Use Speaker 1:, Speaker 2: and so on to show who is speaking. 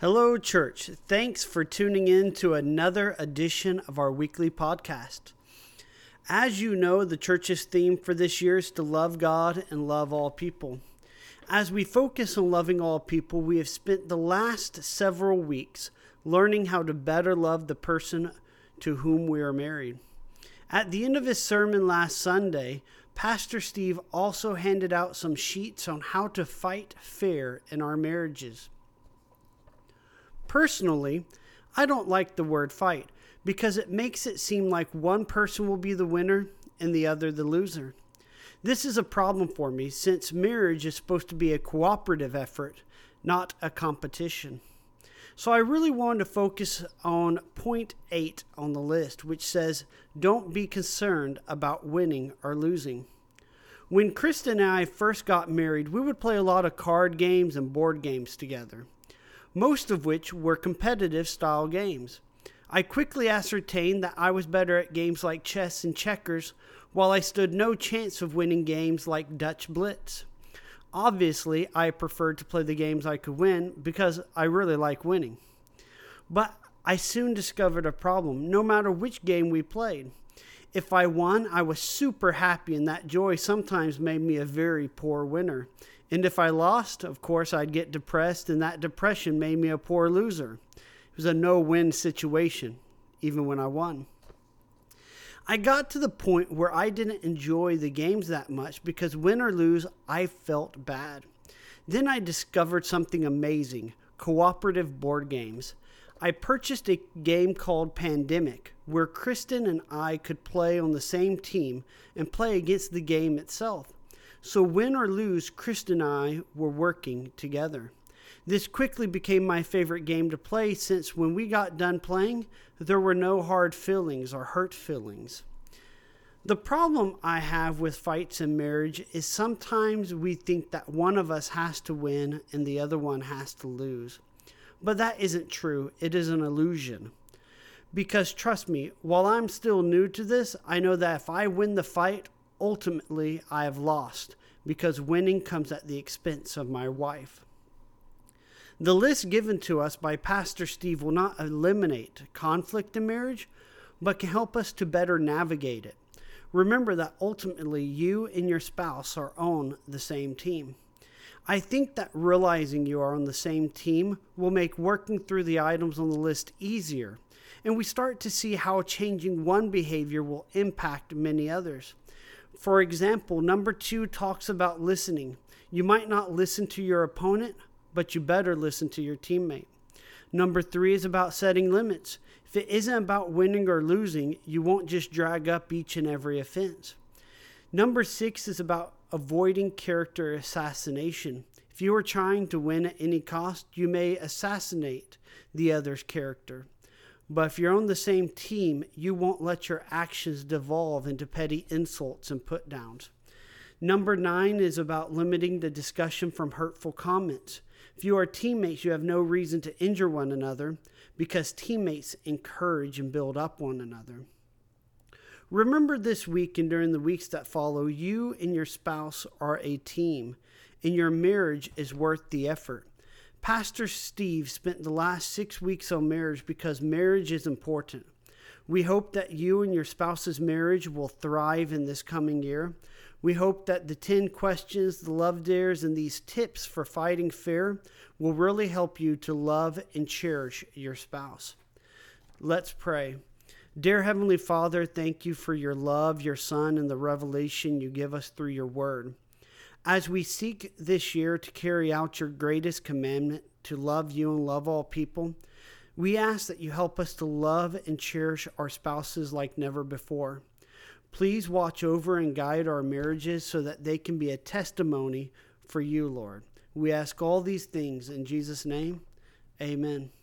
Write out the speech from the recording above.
Speaker 1: Hello, church. Thanks for tuning in to another edition of our weekly podcast. As you know, the church's theme for this year is to love God and love all people. As we focus on loving all people, we have spent the last several weeks learning how to better love the person to whom we are married. At the end of his sermon last Sunday, Pastor Steve also handed out some sheets on how to fight fair in our marriages. Personally, I don't like the word fight because it makes it seem like one person will be the winner and the other the loser. This is a problem for me since marriage is supposed to be a cooperative effort, not a competition. So I really wanted to focus on point 8 on the list, which says, don't be concerned about winning or losing. When Kristen and I first got married, we would play a lot of card games and board games together, most of which were competitive style games. I quickly ascertained that I was better at games like chess and checkers, while I stood no chance of winning games like Dutch Blitz. Obviously, I preferred to play the games I could win because I really like winning. But I soon discovered a problem, no matter which game we played. If I won, I was super happy, and that joy sometimes made me a very poor winner. And if I lost, of course, I'd get depressed, and that depression made me a poor loser. It was a no-win situation, even when I won. I got to the point where I didn't enjoy the games that much because win or lose, I felt bad. Then I discovered something amazing, cooperative board games. I purchased a game called Pandemic, where Kristen and I could play on the same team and play against the game itself. So win or lose, Kristen and I were working together. This quickly became my favorite game to play since when we got done playing, there were no hard feelings or hurt feelings. The problem I have with fights in marriage is sometimes we think that one of us has to win and the other one has to lose. But that isn't true. It is an illusion. Because trust me, while I'm still new to this, I know that if I win the fight, ultimately I have lost because winning comes at the expense of my wife. The list given to us by Pastor Steve will not eliminate conflict in marriage, but can help us to better navigate it. Remember that ultimately you and your spouse are on the same team. I think that realizing you are on the same team will make working through the items on the list easier, and we start to see how changing one behavior will impact many others. For example, number 2 talks about listening. You might not listen to your opponent, but you better listen to your teammate. Number 3 is about setting limits. If it isn't about winning or losing, you won't just drag up each and every offense. Number 6 is about avoiding character assassination. If you are trying to win at any cost, you may assassinate the other's character. But if you're on the same team, you won't let your actions devolve into petty insults and put-downs. Number 9 is about limiting the discussion from hurtful comments. If you are teammates, you have no reason to injure one another because teammates encourage and build up one another. Remember this week and during the weeks that follow, you and your spouse are a team, and your marriage is worth the effort. Pastor Steve spent the last 6 weeks on marriage because marriage is important. We hope that you and your spouse's marriage will thrive in this coming year. We hope that the 10 questions, the love dares, and these tips for fighting fair will really help you to love and cherish your spouse. Let's pray. Dear Heavenly Father, thank you for your love, your Son, and the revelation you give us through your word. As we seek this year to carry out your greatest commandment, to love you and love all people, we ask that you help us to love and cherish our spouses like never before. Please watch over and guide our marriages so that they can be a testimony for you, Lord. We ask all these things in Jesus' name. Amen.